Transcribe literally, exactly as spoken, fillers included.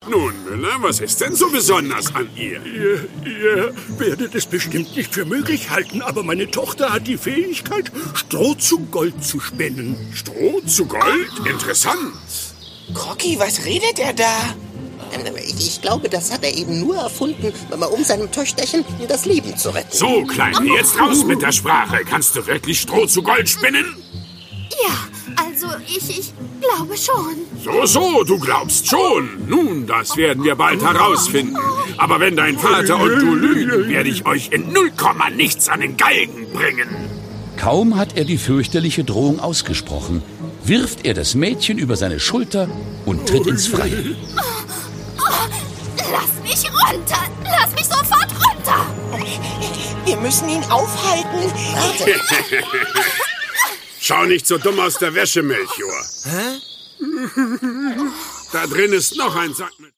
Nun, Müller, was ist denn so besonders an ihr? Ihr, ihr werdet es bestimmt nicht für möglich halten, aber meine Tochter hat die Fähigkeit, Stroh zu Gold zu spinnen. Stroh zu Gold? Interessant. Crocky, was redet er da? Ich, ich glaube, das hat er eben nur erfunden, um seinem Töchterchen das Leben zu retten. So, Kleine, jetzt raus mit der Sprache. Kannst du wirklich Stroh zu Gold spinnen? Ja, also ich, ich glaube schon. So, so, du glaubst schon. Nun, das werden wir bald herausfinden. Aber wenn dein Vater und du lügen, werde ich euch in null Komma nichts an den Galgen bringen. Kaum hat er die fürchterliche Drohung ausgesprochen, wirft er das Mädchen über seine Schulter und tritt ins Freie. Lass mich runter! Lass mich sofort runter! Wir müssen ihn aufhalten. Warte. Schau nicht so dumm aus der Wäsche, Melchior. Hä? Da drin ist noch ein Sack mit...